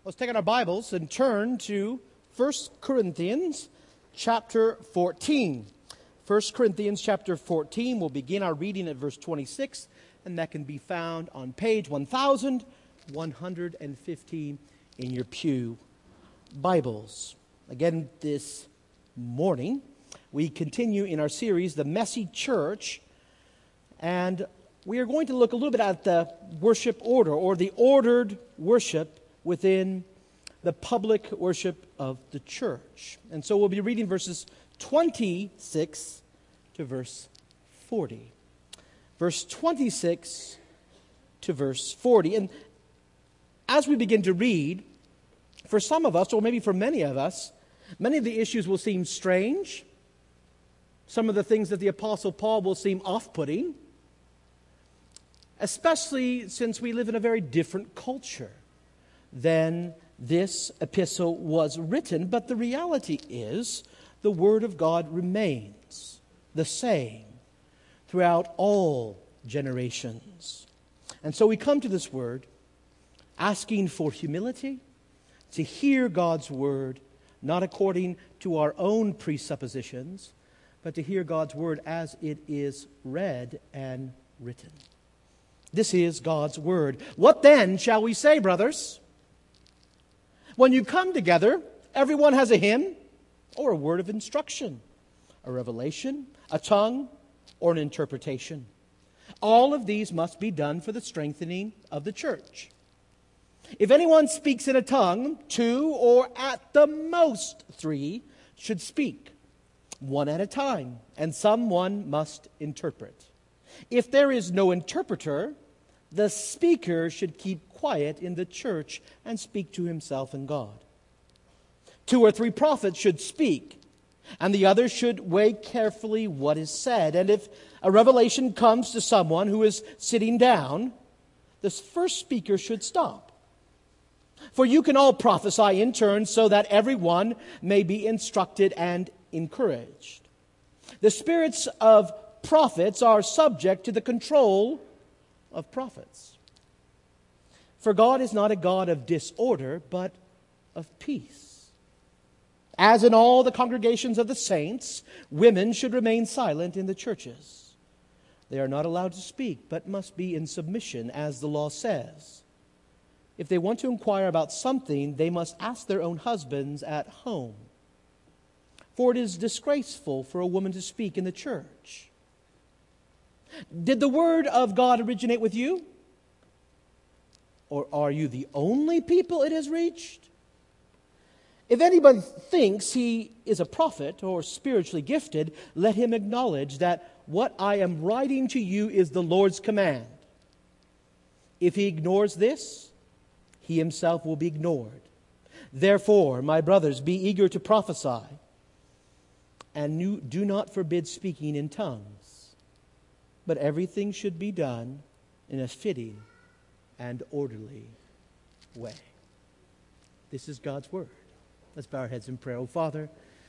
Let's take out our Bibles and turn to 1 Corinthians chapter 14. 1 Corinthians chapter 14, we'll begin our reading at verse 26, and that can be found on page 1115 in your pew Bibles. Again, this morning, we continue in our series, The Messy Church, and we are going to look a little bit at the worship order, or the ordered worship within the public worship of the church. And so we'll be reading verses 26 to verse 40. Verse 26 to verse 40. And as we begin to read, for some of us, or maybe for many of us, many of the issues will seem strange. Some of the things that the Apostle Paul will seem off-putting, especially since we live in a very different culture than this epistle was written. But the reality is, the Word of God remains the same throughout all generations. And so we come to this Word asking for humility, to hear God's Word, not according to our own presuppositions, but to hear God's Word as it is read and written. This is God's Word. What then shall we say, brothers? When you come together, everyone has a hymn or a word of instruction, a revelation, a tongue, or an interpretation. All of these must be done for the strengthening of the church. If anyone speaks in a tongue, 2 or at the most 3 should speak, one at a time, and someone must interpret. If there is no interpreter, the speaker should keep quiet in the church and speak to himself and God. 2 or 3 prophets should speak, and the others should weigh carefully what is said. And if a revelation comes to someone who is sitting down, the first speaker should stop. For you can all prophesy in turn, so that everyone may be instructed and encouraged. The spirits of prophets are subject to the control of prophets. For God is not a God of disorder, but of peace. As in all the congregations of the saints, women should remain silent in the churches. They are not allowed to speak, but must be in submission, as the law says. If they want to inquire about something, they must ask their own husbands at home. For it is disgraceful for a woman to speak in the church. Did the word of God originate with you? Or are you the only people it has reached? If anybody thinks he is a prophet or spiritually gifted, let him acknowledge that what I am writing to you is the Lord's command. If he ignores this, he himself will be ignored. Therefore, my brothers, be eager to prophesy, and do not forbid speaking in tongues. But everything should be done in a fitting and orderly way. This is God's Word. Let's bow our heads in prayer. Oh, Father,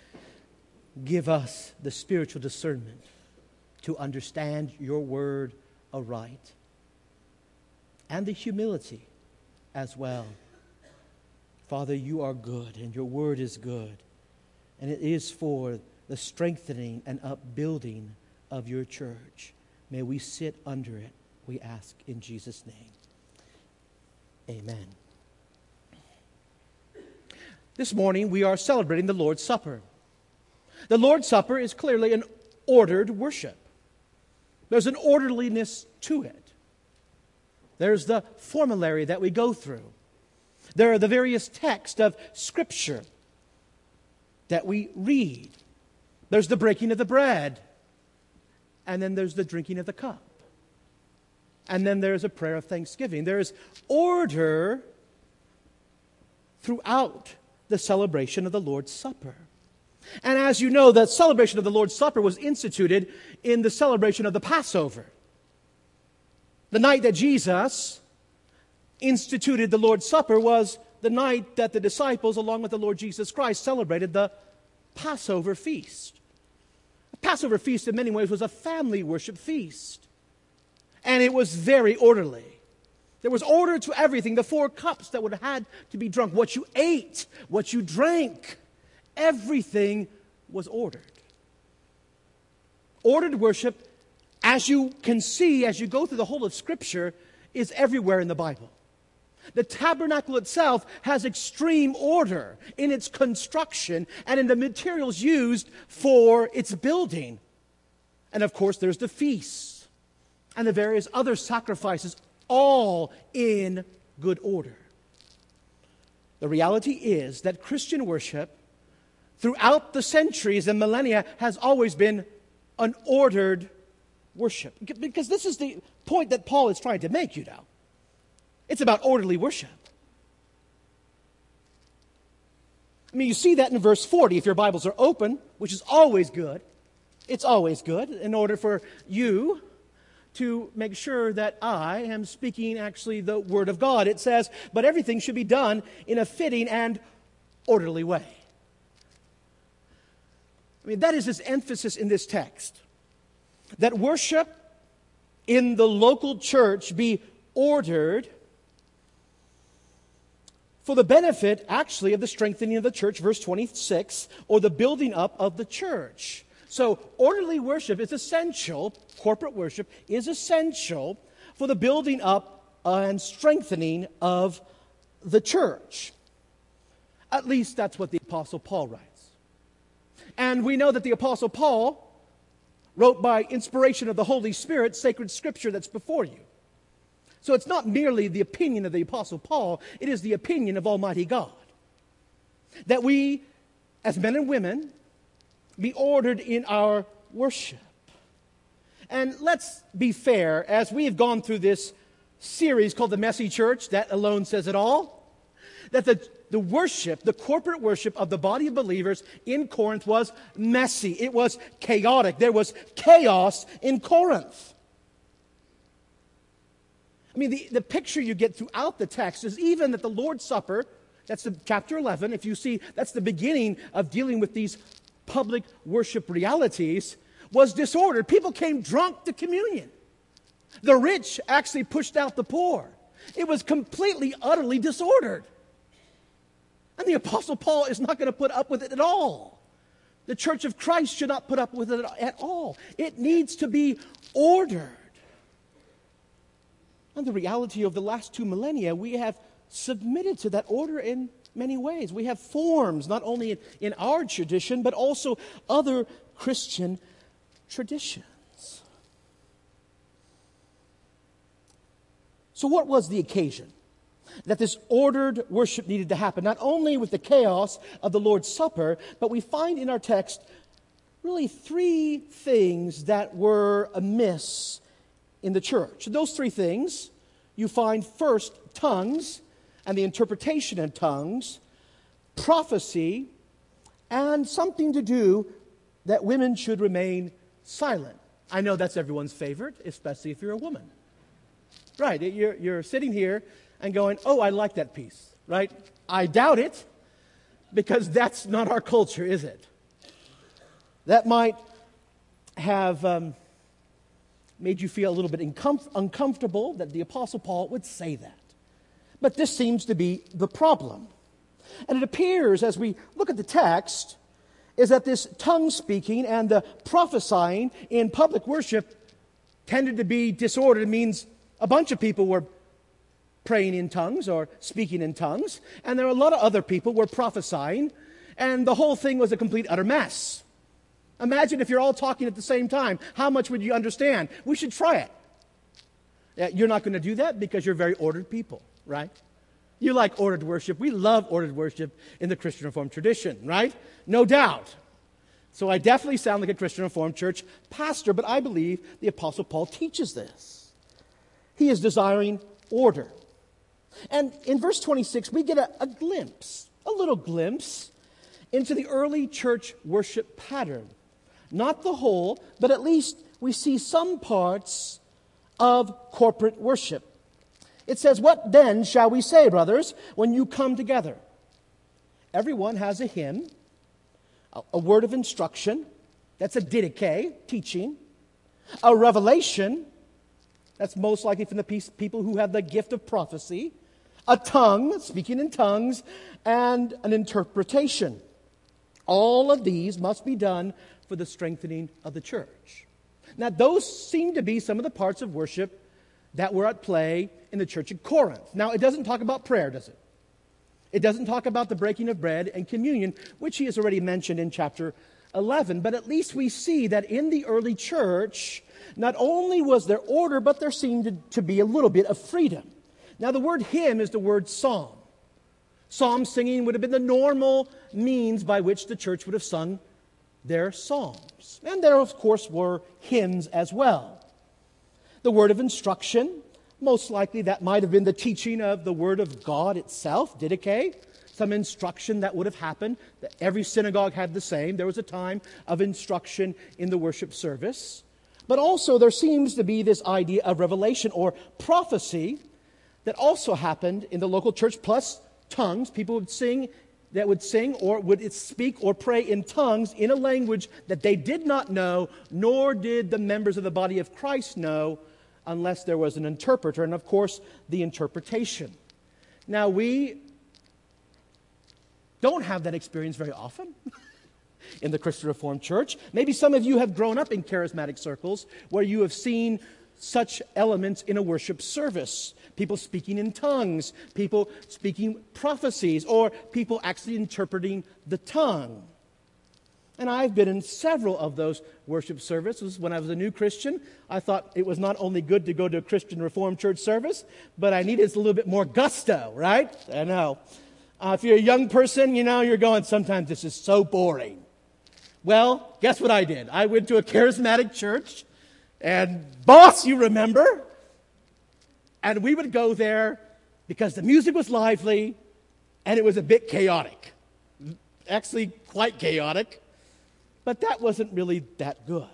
give us the spiritual discernment to understand your Word aright, and the humility as well. Father, you are good, and your Word is good, and it is for the strengthening and upbuilding of your church. May we sit under it, we ask in Jesus' name. Amen. This morning we are celebrating the Lord's Supper. The Lord's Supper is clearly an ordered worship. There's an orderliness to it. There's the formulary that we go through. There are the various texts of Scripture that we read. There's the breaking of the bread. And then there's the drinking of the cup. And then there's a prayer of thanksgiving. There is order throughout the celebration of the Lord's Supper. And as you know, the celebration of the Lord's Supper was instituted in the celebration of the Passover. The night that Jesus instituted the Lord's Supper was the night that the disciples, along with the Lord Jesus Christ, celebrated the Passover feast. The Passover feast, in many ways, was a family worship feast. And it was very orderly. There was order to everything. The 4 cups that would have had to be drunk, what you ate, what you drank, everything was ordered. Ordered worship, as you can see as you go through the whole of Scripture, is everywhere in the Bible. The tabernacle itself has extreme order in its construction and in the materials used for its building. And of course, there's the feasts and the various other sacrifices, all in good order. The reality is that Christian worship, throughout the centuries and millennia, has always been an ordered worship. Because this is the point that Paul is trying to make, you know. It's about orderly worship. I mean, you see that in verse 40, if your Bibles are open, which is always good. It's always good in order for you to make sure that I am speaking actually the Word of God. It says, but everything should be done in a fitting and orderly way. I mean, that is his emphasis in this text. That worship in the local church be ordered for the benefit, actually, of the strengthening of the church, verse 26, or the building up of the church. So, orderly worship is essential, corporate worship is essential for the building up and strengthening of the church. At least that's what the Apostle Paul writes. And we know that the Apostle Paul wrote by inspiration of the Holy Spirit, sacred scripture that's before you. So it's not merely the opinion of the Apostle Paul, it is the opinion of Almighty God. That we, as men and women, be ordered in our worship. And let's be fair, as we have gone through this series called The Messy Church, that alone says it all, that the worship, the corporate worship of the body of believers in Corinth was messy. It was chaotic. There was chaos in Corinth. I mean, the picture you get throughout the text is even that the Lord's Supper, that's the chapter 11, if you see, that's the beginning of dealing with these public worship realities, was disordered. People came drunk to communion. The rich actually pushed out the poor. It was completely, utterly disordered. And the Apostle Paul is not going to put up with it at all. The Church of Christ should not put up with it at all. It needs to be ordered. And the reality of the last 2 millennia, we have submitted to that order in many ways. We have forms, not only in our tradition, but also other Christian traditions. So what was the occasion that this ordered worship needed to happen? Not only with the chaos of the Lord's Supper, but we find in our text really 3 things that were amiss in the church. Those 3 things, you find first tongues and the interpretation of tongues, prophecy, and something to do that women should remain silent. I know that's everyone's favorite, especially if you're a woman. Right, you're sitting here and going, oh, I like that piece, right? I doubt it, because that's not our culture, is it? That might have made you feel a little bit uncomfortable that the Apostle Paul would say that. But this seems to be the problem. And it appears, as we look at the text, is that this tongue speaking and the prophesying in public worship tended to be disordered. It means a bunch of people were praying in tongues or speaking in tongues, and there were a lot of other people who were prophesying, and the whole thing was a complete utter mess. Imagine if you're all talking at the same time. How much would you understand? We should try it. You're not going to do that because you're very ordered people, right? You like ordered worship. We love ordered worship in the Christian Reformed tradition, right? No doubt. So I definitely sound like a Christian Reformed church pastor, but I believe the Apostle Paul teaches this. He is desiring order. And in verse 26, we get a glimpse, a little glimpse, into the early church worship pattern. Not the whole, but at least we see some parts of corporate worship. It says, what then shall we say, brothers, when you come together? Everyone has a hymn, a word of instruction, that's a didache, teaching, a revelation, That's most likely from the people who have the gift of prophecy, a tongue, speaking in tongues, and an interpretation. All of these must be done for the strengthening of the church. Now, those seem to be some of the parts of worship that were at play in the church at Corinth. Now, it doesn't talk about prayer, does it? It doesn't talk about the breaking of bread and communion, which he has already mentioned in chapter 11. But at least we see that in the early church, not only was there order, but there seemed to be a little bit of freedom. Now, the word hymn is the word psalm. Psalm singing would have been the normal means by which the church would have sung their psalms. And there, of course, were hymns as well. The word of instruction, most likely that might have been the teaching of the Word of God itself, didache, some instruction that would have happened. Every synagogue had the same. There was a time of instruction in the worship service. But also there seems to be this idea of revelation or prophecy that also happened in the local church, plus tongues. People would sing or would speak or pray in tongues in a language that they did not know, nor did the members of the body of Christ know, unless there was an interpreter, and of course, the interpretation. Now, we don't have that experience very often in the Christian Reformed Church. Maybe some of you have grown up in charismatic circles where you have seen such elements in a worship service. People speaking in tongues, people speaking prophecies, or people actually interpreting the tongue. And I've been in several of those worship services. When I was a new Christian, I thought it was not only good to go to a Christian Reformed church service, but I needed a little bit more gusto, right? I know. If you're a young person, you're going, sometimes this is so boring. Well, guess what I did? I went to a charismatic church, and boss, you remember? And we would go there because the music was lively, and it was a bit chaotic. Actually, quite chaotic. But that wasn't really that good.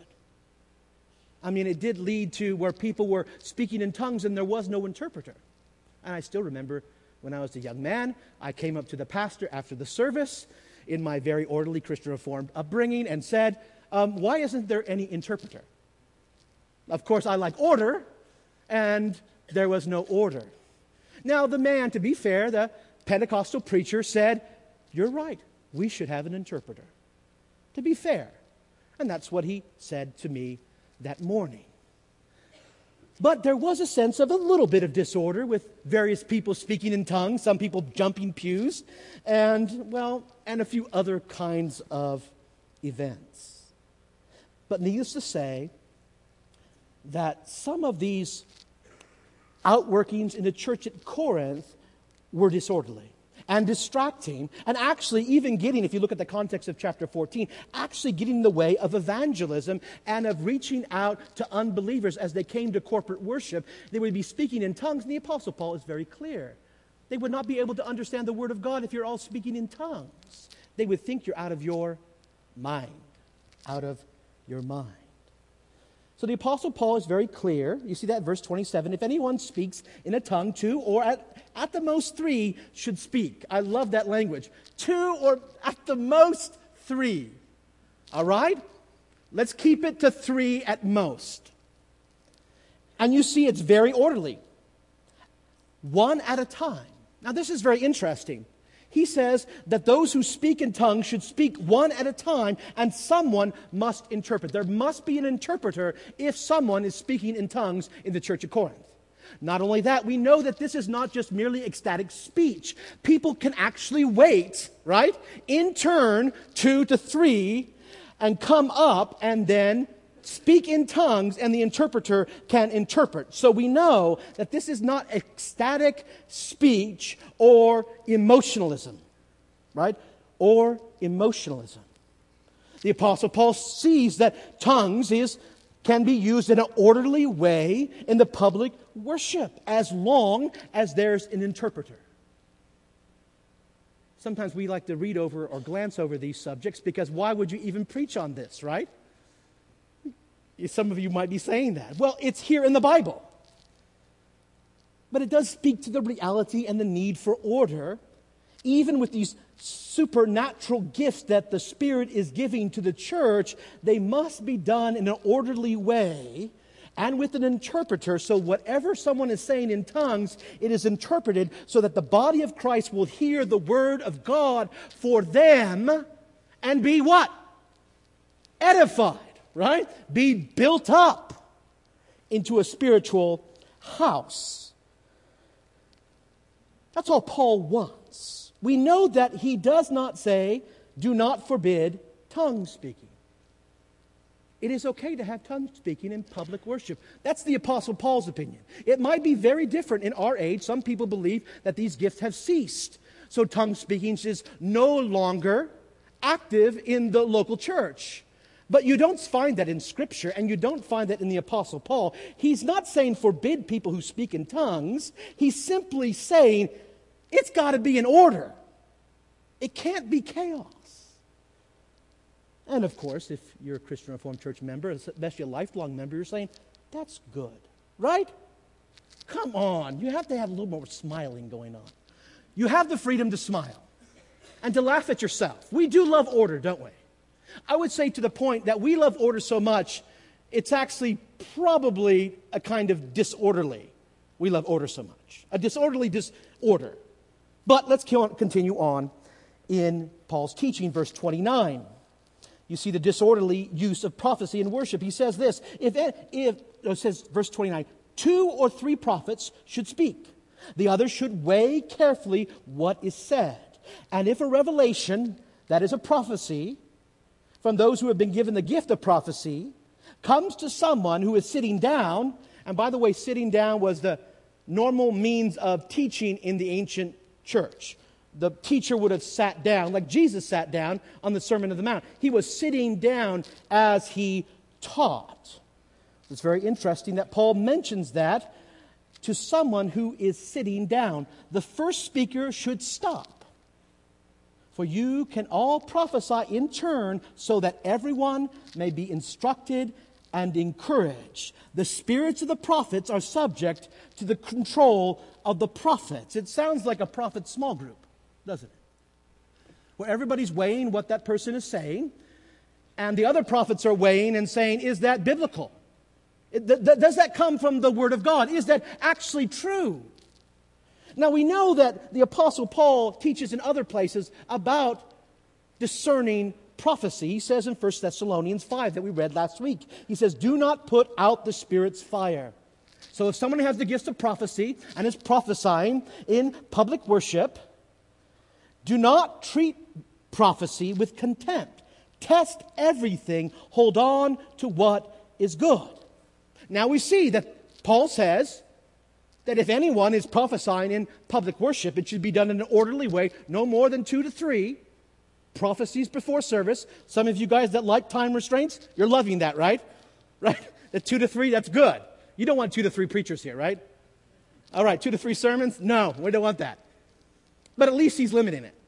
I mean, it did lead to where people were speaking in tongues and there was no interpreter. And I still remember when I was a young man, I came up to the pastor after the service in my very orderly Christian Reformed upbringing and said, why isn't there any interpreter? Of course, I like order, and there was no order. Now, the man, to be fair, the Pentecostal preacher said, you're right, we should have an interpreter. To be fair. And that's what he said to me that morning. But there was a sense of a little bit of disorder with various people speaking in tongues, some people jumping pews, and a few other kinds of events. But needless to say, that some of these outworkings in the church at Corinth were disorderly and distracting, and actually even getting, if you look at the context of chapter 14, actually getting in the way of evangelism and of reaching out to unbelievers as they came to corporate worship. They would be speaking in tongues, and the Apostle Paul is very clear. They would not be able to understand the Word of God if you're all speaking in tongues. They would think you're out of your mind. Out of your mind. So the Apostle Paul is very clear. You see that verse 27. If anyone speaks in a tongue, two or at the most three should speak. I love that language. Two or at the most three. All right? Let's keep it to three at most. And you see it's very orderly. One at a time. Now this is very interesting. He says that those who speak in tongues should speak one at a time, and someone must interpret. There must be an interpreter if someone is speaking in tongues in the church of Corinth. Not only that, we know that this is not just merely ecstatic speech. People can actually wait, right? In turn, 2 to 3, and come up and then speak in tongues, and the interpreter can interpret. So we know that this is not ecstatic speech or emotionalism, right? Or emotionalism. The Apostle Paul sees that tongues can be used in an orderly way in the public worship as long as there's an interpreter. Sometimes we like to read over or glance over these subjects because why would you even preach on this, right? Some of you might be saying that. Well, it's here in the Bible. But it does speak to the reality and the need for order, even with these supernatural gifts that the Spirit is giving to the church. They must be done in an orderly way and with an interpreter, so whatever someone is saying in tongues, it is interpreted so that the body of Christ will hear the word of God for them and be what? Edified, right? Be built up into a spiritual house. That's all Paul wants. We know that he does not say, do not forbid tongue speaking. It is okay to have tongue speaking in public worship. That's the Apostle Paul's opinion. It might be very different in our age. Some people believe that these gifts have ceased. So tongue speaking is no longer active in the local church. But you don't find that in Scripture, and you don't find that in the Apostle Paul. He's not saying forbid people who speak in tongues. He's simply saying it's got to be in order. It can't be chaos. And of course, if you're a Christian Reformed Church member, especially a lifelong member, you're saying, that's good, right? Come on, you have to have a little more smiling going on. You have the freedom to smile and to laugh at yourself. We do love order, don't we? I would say to the point that we love order so much, it's actually probably a kind of disorderly. We love order so much. A disorderly disorder. But let's continue on in Paul's teaching, verse 29. You see the disorderly use of prophecy in worship. He says this, it says, verse 29, 2 or 3 prophets should speak. The others should weigh carefully what is said. And if a revelation, that is a prophecy, from those who have been given the gift of prophecy, comes to someone who is sitting down, and by the way, sitting down was the normal means of teaching in the ancient church. The teacher would have sat down, like Jesus sat down on the Sermon on the Mount. He was sitting down as he taught. It's very interesting that Paul mentions that to someone who is sitting down. The first speaker should stop. For you can all prophesy in turn so that everyone may be instructed and encouraged. The spirits of the prophets are subject to the control of the prophets. It sounds like a prophet small group, doesn't it? Where everybody's weighing what that person is saying, and the other prophets are weighing and saying, is that biblical? Does that come from the Word of God? Is that actually true? Now we know that the Apostle Paul teaches in other places about discerning prophecy. He says in 1 Thessalonians 5 that we read last week, he says, do not put out the Spirit's fire. So if someone has the gift of prophecy and is prophesying in public worship, do not treat prophecy with contempt. Test everything. Hold on to what is good. Now we see that Paul says that if anyone is prophesying in public worship, it should be done in an orderly way, no more than 2 to 3 prophecies before service. Some of you guys that like time restraints, you're loving that, right? Right? The 2 to 3, that's good. You don't want 2 to 3 preachers here, right? All right, 2 to 3 sermons? No, we don't want that. But at least he's limiting it.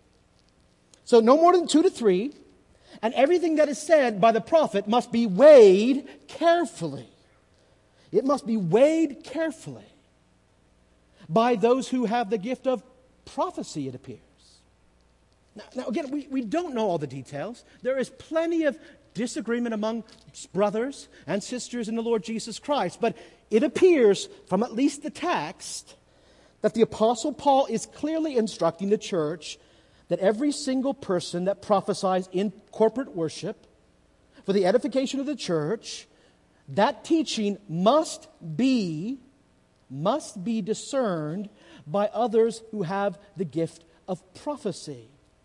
So no more than 2 to 3, and everything that is said by the prophet must be weighed carefully. It must be weighed carefully by those who have the gift of prophecy, it appears. Now again, we don't know all the details. There is plenty of disagreement among brothers and sisters in the Lord Jesus Christ. But it appears from at least the text that the Apostle Paul is clearly instructing the church that every single person that prophesies in corporate worship for the edification of the church, that teaching must be discerned by others who have the gift of prophecy,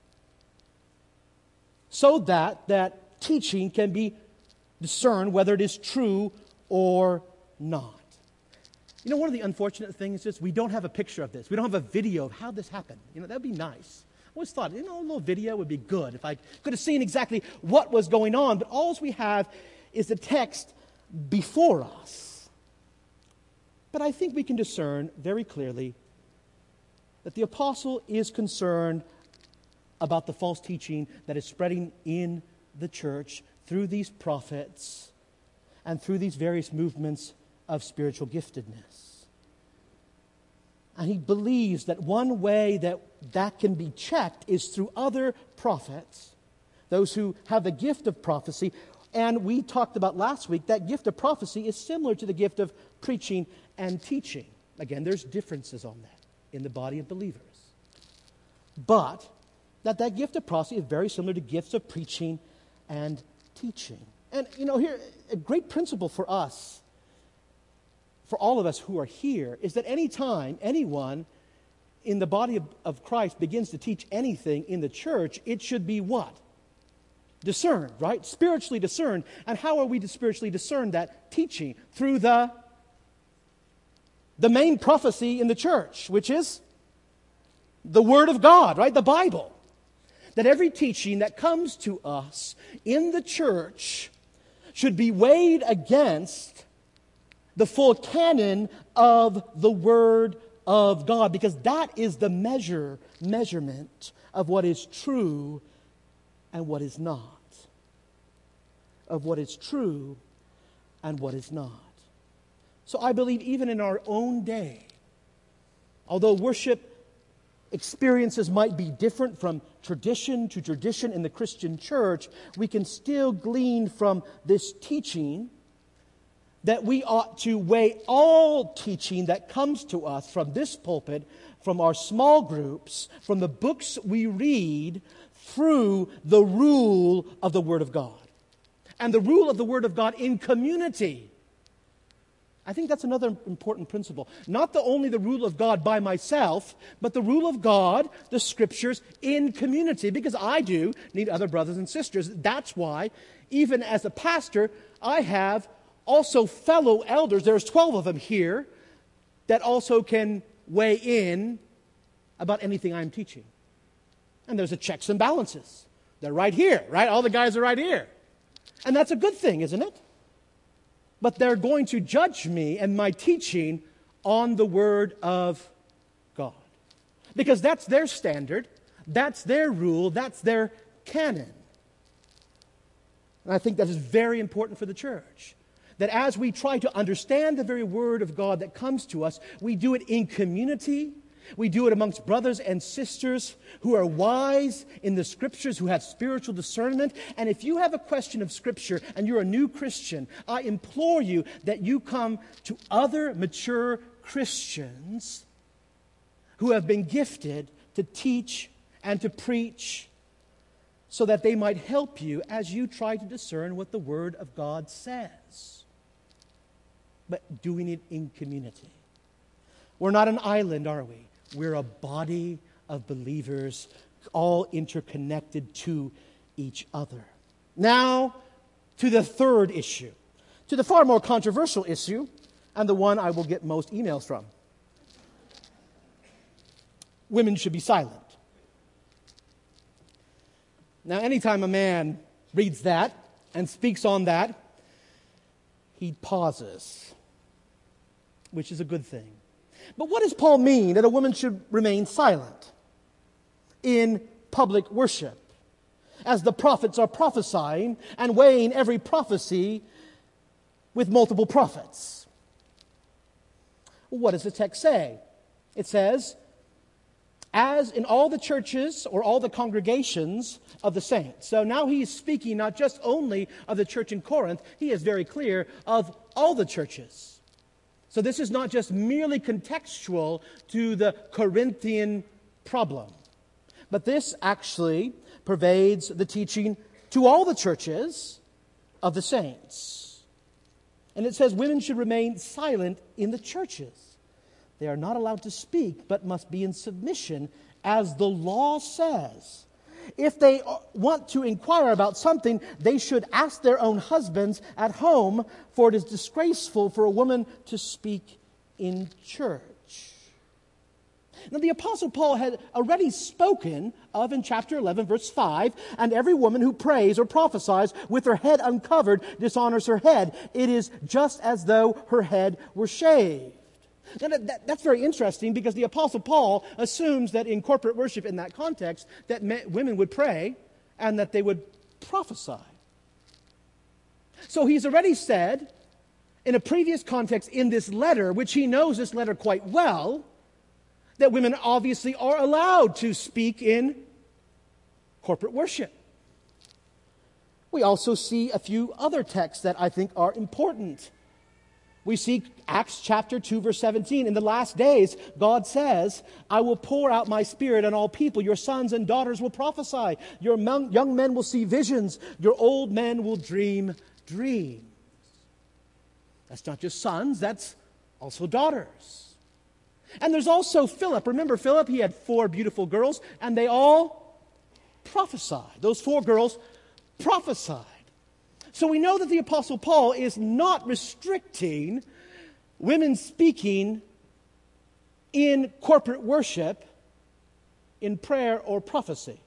so that that teaching can be discerned whether it is true or not. You know, one of the unfortunate things is we don't have a picture of this. We don't have a video of how this happened. You know, that would be nice. I always thought, a little video would be good if I could have seen exactly what was going on. But all we have is the text before us. But I think we can discern very clearly that the apostle is concerned about the false teaching that is spreading in the church through these prophets and through these various movements of spiritual giftedness. And he believes that one way that can be checked is through other prophets, those who have the gift of prophecy, And we talked about last week that gift of prophecy is similar to the gift of preaching and teaching. Again, there's differences on that in the body of believers. But that gift of prophecy is very similar to gifts of preaching and teaching. And, here, a great principle for us, for all of us who are here, is that any time anyone in the body of Christ begins to teach anything in the church, it should be what? Discerned, right? Spiritually discerned. And how are we to spiritually discern that teaching? Through the main prophecy in the church, which is the Word of God, right? The Bible. That every teaching that comes to us in the church should be weighed against the full canon of the Word of God, because that is the measurement of what is true and what is not. Of what is true and what is not. So I believe even in our own day, although worship experiences might be different from tradition to tradition in the Christian church, we can still glean from this teaching that we ought to weigh all teaching that comes to us from this pulpit, from our small groups, from the books we read, through the rule of the Word of God. And the rule of the Word of God in community. I think that's another important principle. Not only the rule of God by myself, but the rule of God, the Scriptures, in community. Because I do need other brothers and sisters. That's why, even as a pastor, I have also fellow elders. There's 12 of them here that also can weigh in about anything I'm teaching. And there's a checks and balances. They're right here, right? All the guys are right here. And that's a good thing, isn't it? But they're going to judge me and my teaching on the Word of God. Because that's their standard, that's their rule, that's their canon. And I think that is very important for the church. That as we try to understand the very Word of God that comes to us, we do it in community. We do it amongst brothers and sisters who are wise in the Scriptures, who have spiritual discernment. And if you have a question of Scripture and you're a new Christian, I implore you that you come to other mature Christians who have been gifted to teach and to preach so that they might help you as you try to discern what the Word of God says. But doing it in community. We're not an island, are we? We're a body of believers, all interconnected to each other. Now, to the third issue, to the far more controversial issue, and the one I will get most emails from. Women should be silent. Now, anytime a man reads that and speaks on that, he pauses, which is a good thing. But what does Paul mean that a woman should remain silent in public worship as the prophets are prophesying and weighing every prophecy with multiple prophets? What does the text say? It says, as in all the churches or all the congregations of the saints. So now he is speaking not just only of the church in Corinth, he is very clear of all the churches. So this is not just merely contextual to the Corinthian problem, but this actually pervades the teaching to all the churches of the saints. And it says women should remain silent in the churches. They are not allowed to speak, but must be in submission, as the law says. If they want to inquire about something, they should ask their own husbands at home, for it is disgraceful for a woman to speak in church. Now, the Apostle Paul had already spoken of in chapter 11, verse 5, and every woman who prays or prophesies with her head uncovered dishonors her head. It is just as though her head were shaved. Now, that's very interesting because the Apostle Paul assumes that in corporate worship in that context that women would pray and that they would prophesy. So he's already said in a previous context in this letter, which he knows this letter quite well, that women obviously are allowed to speak in corporate worship. We also see a few other texts that I think are important. We see Acts chapter 2, verse 17. In the last days, God says, I will pour out my Spirit on all people. Your sons and daughters will prophesy. Your young men will see visions. Your old men will dream dreams. That's not just sons, that's also daughters. And there's also Philip. Remember Philip? He had 4 beautiful girls, and they all prophesied. Those 4 girls prophesied. So we know that the Apostle Paul is not restricting women speaking in corporate worship, in prayer or prophecy.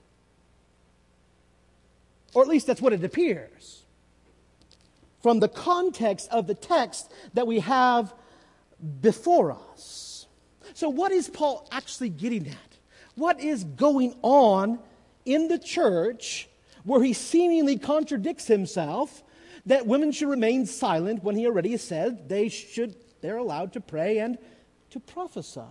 Or at least that's what it appears from the context of the text that we have before us. So what is Paul actually getting at? What is going on in the church where he seemingly contradicts himself that women should remain silent when he already said they're allowed to pray and to prophesy?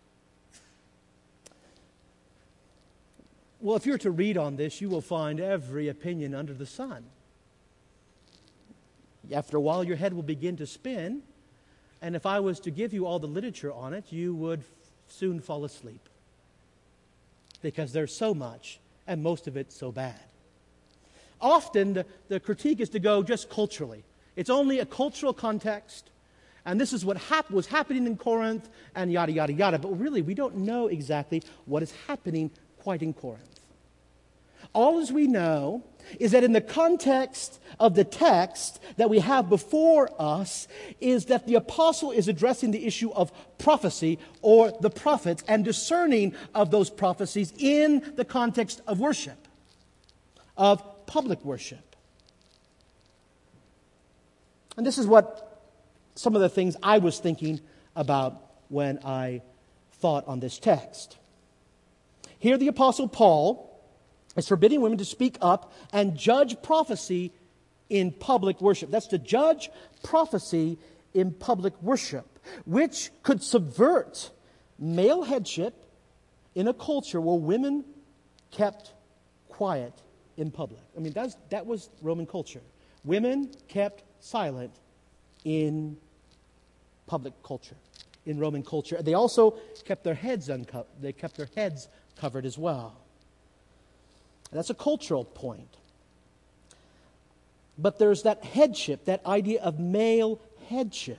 Well, if you're to read on this, you will find every opinion under the sun. After a while, your head will begin to spin, and if I was to give you all the literature on it, you would soon fall asleep. Because there's so much, and most of it so bad. Often, the critique is to go just culturally. It's only a cultural context, and this is what was happening in Corinth, and yada, yada, yada. But really, we don't know exactly what is happening quite in Corinth. All as we know is that in the context of the text that we have before us is that the apostle is addressing the issue of prophecy or the prophets and discerning of those prophecies in the context of worship, of public worship. And this is what some of the things I was thinking about when I thought on this text. Here the Apostle Paul is forbidding women to speak up and judge prophecy in public worship. That's to judge prophecy in public worship, which could subvert male headship in a culture where women kept quiet in public. I mean, that was Roman culture. Women kept silent in public culture, in Roman culture. They also kept their heads covered as well. That's a cultural point. But there's that headship, that idea of male headship,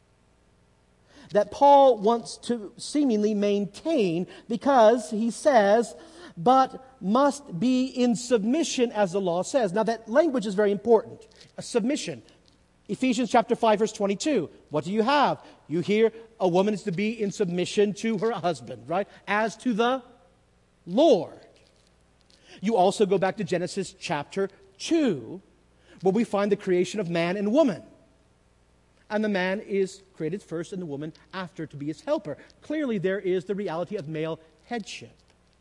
that Paul wants to seemingly maintain because he says, but must be in submission as the law says. Now that language is very important. A submission. Ephesians chapter 5 verse 22. What do you have? You hear a woman is to be in submission to her husband, right? As to the Lord. You also go back to Genesis chapter 2, where we find the creation of man and woman. And the man is created first and the woman after to be his helper. Clearly there is the reality of male headship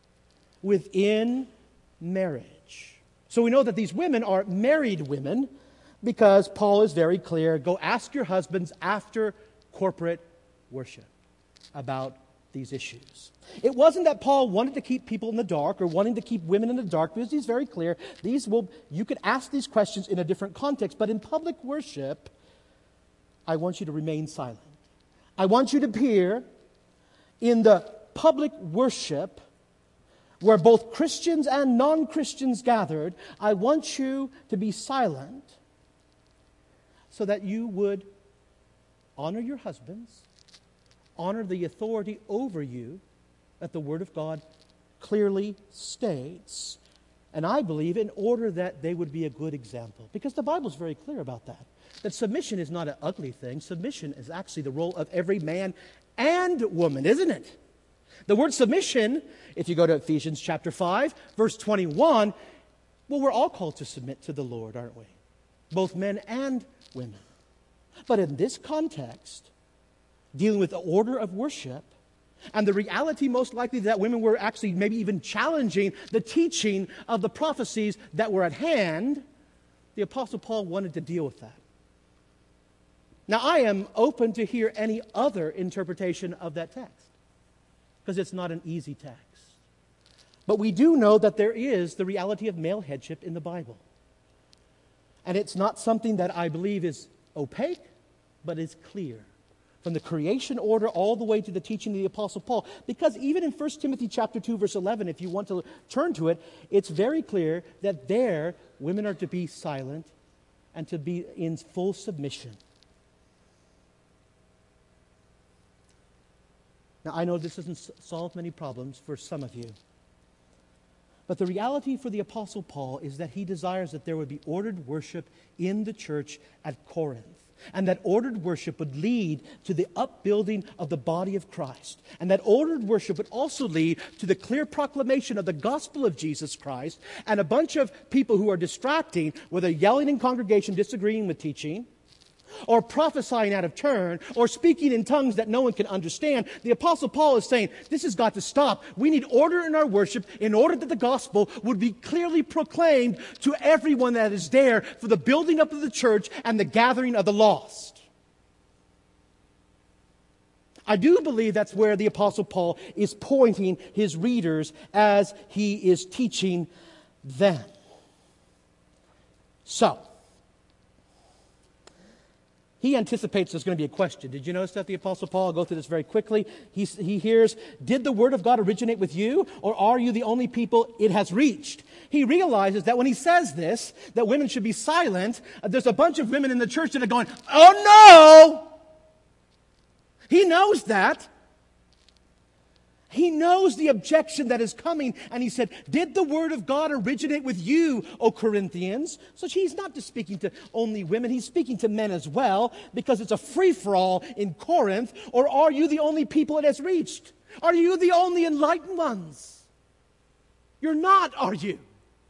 within marriage. So we know that these women are married women because Paul is very clear. Go ask your husbands after corporate worship about these issues. It wasn't that Paul wanted to keep people in the dark or wanting to keep women in the dark, because he's very clear. You could ask these questions in a different context, but in public worship, I want you to remain silent. I want you to appear in the public worship where both Christians and non-Christians gathered. I want you to be silent so that you would honor your husbands, honor the authority over you that the Word of God clearly states. And I believe in order that they would be a good example. Because the Bible is very clear about that. That submission is not an ugly thing. Submission is actually the role of every man and woman, isn't it? The word submission, if you go to Ephesians chapter 5, verse 21, well, we're all called to submit to the Lord, aren't we? Both men and women. But in this context, dealing with the order of worship, and the reality most likely that women were actually maybe even challenging the teaching of the prophecies that were at hand, the Apostle Paul wanted to deal with that. Now, I am open to hear any other interpretation of that text, because it's not an easy text. But we do know that there is the reality of male headship in the Bible. And it's not something that I believe is opaque, but is clear. From the creation order all the way to the teaching of the Apostle Paul. Because even in 1 Timothy chapter 2, verse 11, if you want to turn to it, it's very clear that there women are to be silent and to be in full submission. Now, I know this doesn't solve many problems for some of you. But the reality for the Apostle Paul is that he desires that there would be ordered worship in the church at Corinth. And that ordered worship would lead to the upbuilding of the body of Christ. And that ordered worship would also lead to the clear proclamation of the gospel of Jesus Christ. And a bunch of people who are distracting, whether yelling in congregation, disagreeing with teaching, or prophesying out of turn, or speaking in tongues that no one can understand. The Apostle Paul is saying, this has got to stop. We need order in our worship in order that the gospel would be clearly proclaimed to everyone that is there for the building up of the church and the gathering of the lost. I do believe that's where the Apostle Paul is pointing his readers as he is teaching them. So, he anticipates there's going to be a question. Did you notice that the Apostle Paul, I'll go through this very quickly. He hears, did the Word of God originate with you, or are you the only people it has reached? He realizes that when he says this, that women should be silent, there's a bunch of women in the church that are going, oh no! He knows that. He knows the objection that is coming, and he said, did the Word of God originate with you, O Corinthians? So he's not just speaking to only women, he's speaking to men as well, because it's a free-for-all in Corinth. Or are you the only people it has reached? Are you the only enlightened ones? You're not, are you?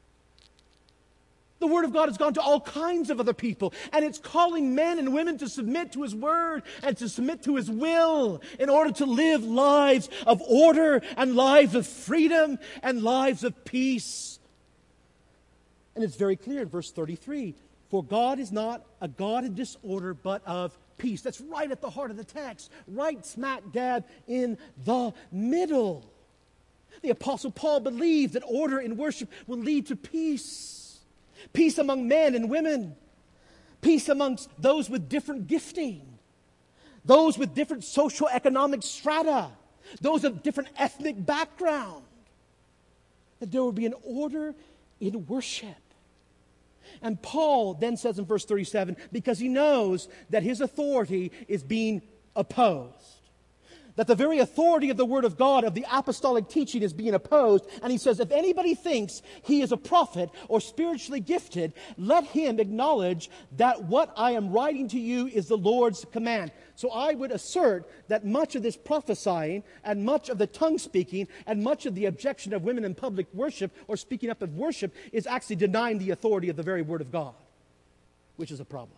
The Word of God has gone to all kinds of other people, and it's calling men and women to submit to His Word and to submit to His will in order to live lives of order and lives of freedom and lives of peace. And it's very clear in verse 33, for God is not a God of disorder, but of peace. That's right at the heart of the text, right smack dab in the middle. The Apostle Paul believed that order in worship will lead to peace. Peace among men and women. Peace amongst those with different gifting. Those with different socio-economic strata. Those of different ethnic background. That there will be an order in worship. And Paul then says in verse 37, because he knows that his authority is being opposed. That the very authority of the Word of God, of the apostolic teaching, is being opposed. And he says, if anybody thinks he is a prophet or spiritually gifted, let him acknowledge that what I am writing to you is the Lord's command. So I would assert that much of this prophesying and much of the tongue speaking and much of the objection of women in public worship or speaking up of worship is actually denying the authority of the very Word of God, which is a problem.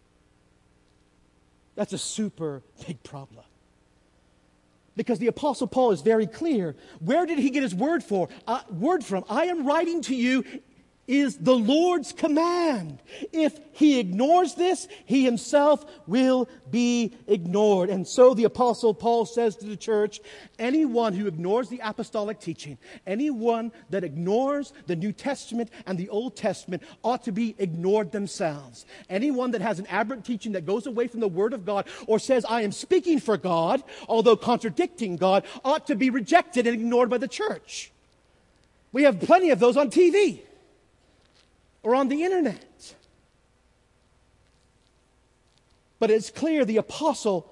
That's a super big problem. Because the Apostle Paul is very clear. Where did he get his word from? I am writing to you is the Lord's command. If he ignores this, he himself will be ignored. And so the Apostle Paul says to the church, anyone who ignores the apostolic teaching, anyone that ignores the New Testament and the Old Testament ought to be ignored themselves. Anyone that has an aberrant teaching that goes away from the Word of God or says, I am speaking for God, although contradicting God, ought to be rejected and ignored by the church. We have plenty of those on TV. Or on the internet. But it's clear the apostle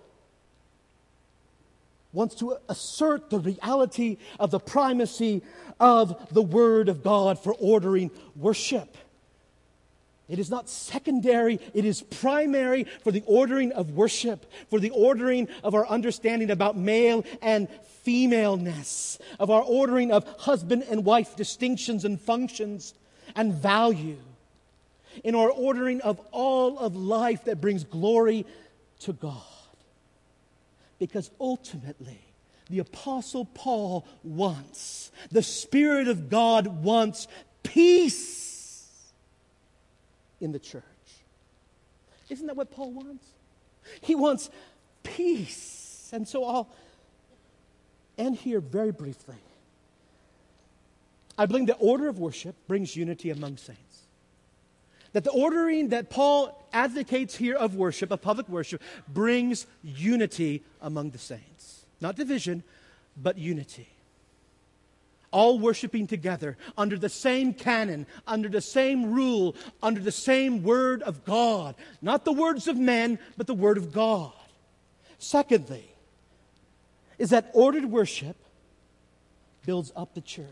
wants to assert the reality of the primacy of the Word of God for ordering worship. It is not secondary, it is primary for the ordering of worship, for the ordering of our understanding about male and femaleness, of our ordering of husband and wife distinctions and functions and value, in our ordering of all of life that brings glory to God. Because ultimately, the Apostle Paul wants, the Spirit of God wants peace in the church. Isn't that what Paul wants? He wants peace. And so I'll end here very briefly. I believe the order of worship brings unity among saints. That the ordering that Paul advocates here of worship, of public worship, brings unity among the saints. Not division, but unity. All worshiping together under the same canon, under the same rule, under the same word of God. Not the words of men, but the word of God. Secondly, is that ordered worship builds up the church.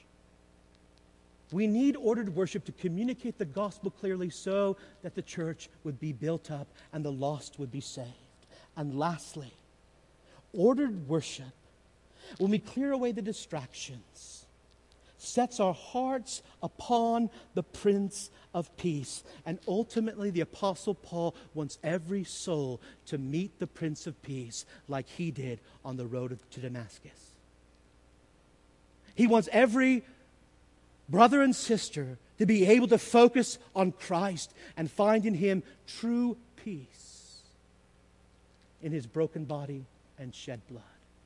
We need ordered worship to communicate the gospel clearly so that the church would be built up and the lost would be saved. And lastly, ordered worship, when we clear away the distractions, sets our hearts upon the Prince of Peace. And ultimately, the Apostle Paul wants every soul to meet the Prince of Peace like he did on the road to Damascus. He wants every brother and sister to be able to focus on Christ and find in Him true peace in His broken body and shed blood.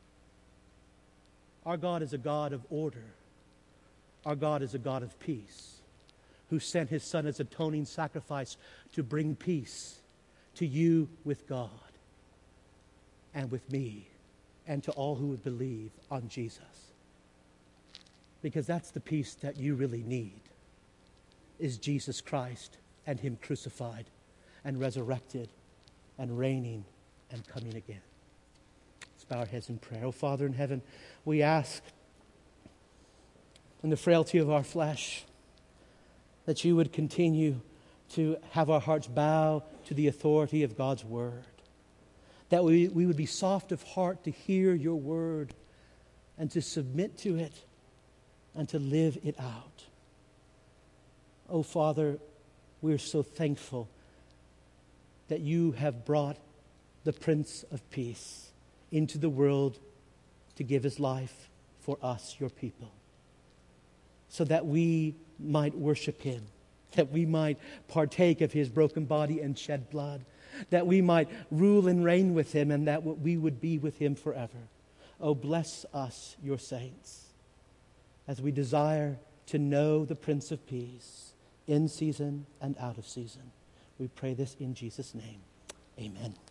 Our God is a God of order. Our God is a God of peace, who sent His Son as atoning sacrifice to bring peace to you with God and with me and to all who would believe on Jesus. Because that's the peace that you really need, is Jesus Christ and Him crucified and resurrected and reigning and coming again. Let's bow our heads in prayer. Oh, Father in heaven, we ask in the frailty of our flesh that you would continue to have our hearts bow to the authority of God's word. That we would be soft of heart to hear your word and to submit to it and to live it out. Oh, Father, we're so thankful that you have brought the Prince of Peace into the world to give His life for us, your people, so that we might worship Him, that we might partake of His broken body and shed blood, that we might rule and reign with Him, and that we would be with Him forever. Oh, bless us, your saints, as we desire to know the Prince of Peace in season and out of season. We pray this in Jesus' name. Amen.